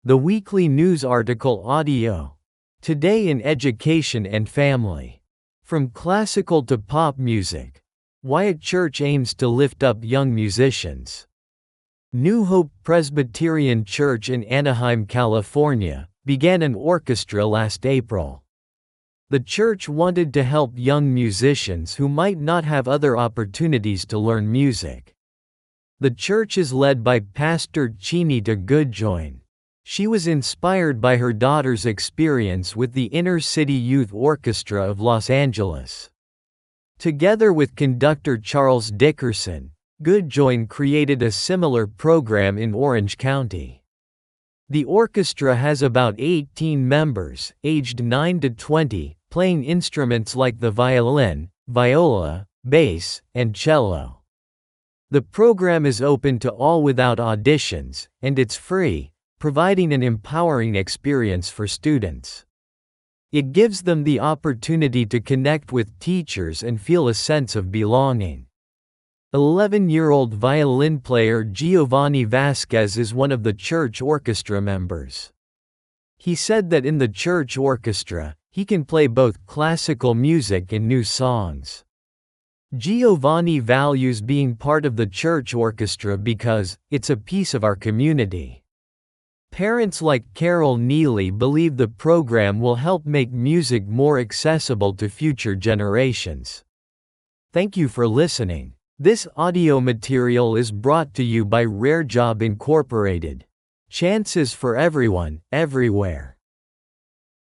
The weekly news article audio. Today in Education and Family. From classical to pop music. Wyatt Church aims to lift up young musicians. New Hope Presbyterian Church in Anaheim, California, began an orchestra last April. The church wanted to help young musicians who might not have other opportunities to learn music. The church is led by Pastor Chinita Goodjoin. She was inspired by her daughter's experience with the Inner City Youth Orchestra of Los Angeles. Together with conductor Charles Dickerson, Goodjoin created a similar program in Orange County. The orchestra has about 18 members, aged 9 to 20, playing instruments like the violin, viola, bass, and cello. The program is open to all without auditions, and it's free, providing an empowering experience for students. It gives them the opportunity to connect with teachers and feel a sense of belonging. 11-year-old violin player Giovanni Vasquez is one of the church orchestra members. He said that in the church orchestra, he can play both classical music and new songs. Giovanni values being part of the church orchestra because it's a piece of our community. Parents like Carol Neely believe the program will help make music more accessible to future generations. Thank you for listening. This audio material is brought to you by Rare Job Incorporated. Chances for everyone, everywhere.